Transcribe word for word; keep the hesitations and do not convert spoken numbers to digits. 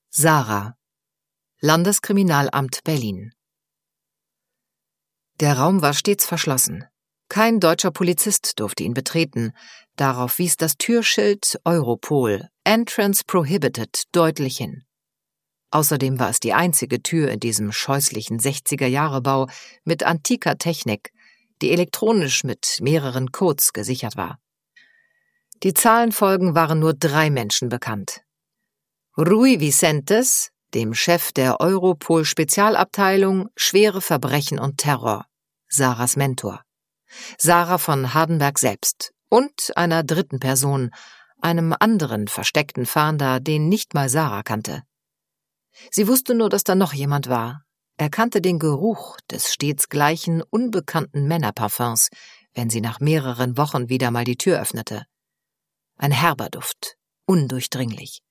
Sarah, Landeskriminalamt Berlin. Der Raum war stets verschlossen. Kein deutscher Polizist durfte ihn betreten. Darauf wies das Türschild Europol, Entrance Prohibited, deutlich hin. Außerdem war es die einzige Tür in diesem scheußlichen sechziger-Jahre-Bau mit antiker Technik, die elektronisch mit mehreren Codes gesichert war. Die Zahlenfolgen waren nur drei Menschen bekannt. Rui Vicentes, dem Chef der Europol-Spezialabteilung Schwere Verbrechen und Terror, Sarahs Mentor, Sarah von Hardenberg selbst und einer dritten Person, einem anderen versteckten Fahnder, den nicht mal Sarah kannte. Sie wusste nur, dass da noch jemand war. Er kannte den Geruch des stets gleichen, unbekannten Männerparfums, wenn sie nach mehreren Wochen wieder mal die Tür öffnete. Ein herber Duft, undurchdringlich.